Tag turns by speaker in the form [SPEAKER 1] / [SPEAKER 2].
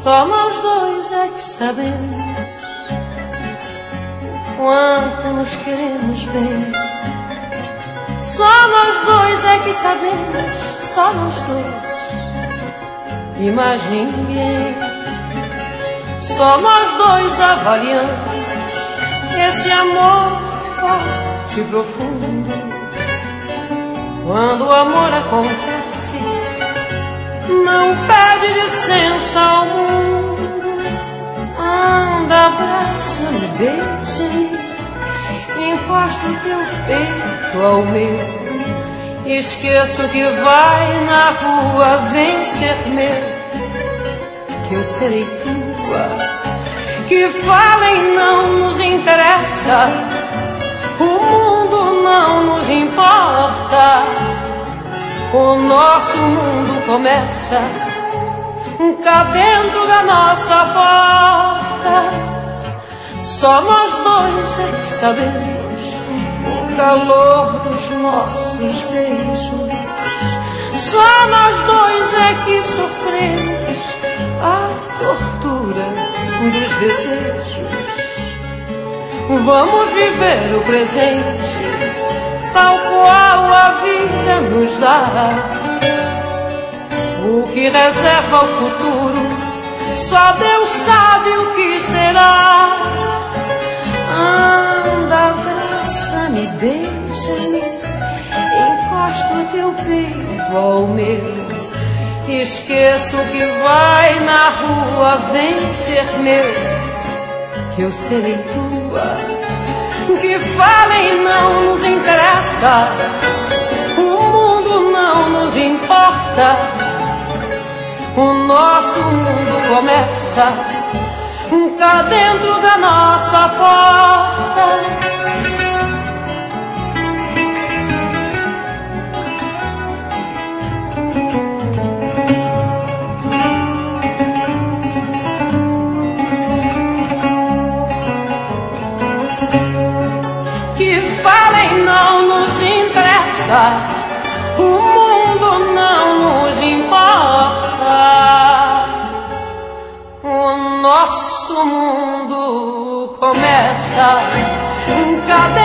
[SPEAKER 1] Só nós dois é que sabemos quanto nos queremos bem. Só nós dois é que sabemos, só nós dois e mais ninguém. Só nós dois avaliamos esse amor forte e profundo. Quando o amor acontece, não pede licença ao mundo. Anda, abraça-me, beija-me, encosta o teu peito ao meu. Esqueça o que vai na rua, vem ser meu, que eu serei tua. Que falem não nos interessa, o mundo não nos importa. O nosso mundo começa cá dentro da nossa porta. Só nós dois é que sabemos o calor dos nossos beijos. Só nós dois é que sofremos a tortura dos desejos. Vamos viver o presente tal qual a vida nos dá. O que reserva o futuro, só Deus sabe o que será. Anda, abraça-me, beija-me, encosta o teu peito ao meu. Esqueça o que vai na rua, vem ser meu, que eu serei tua. Que falem não nos interessa, o mundo não nos importa. O nosso mundo começa cá dentro da nossa porta. Que falem não nos interessa, o mundo não nos importa. O nosso mundo começa cá dentro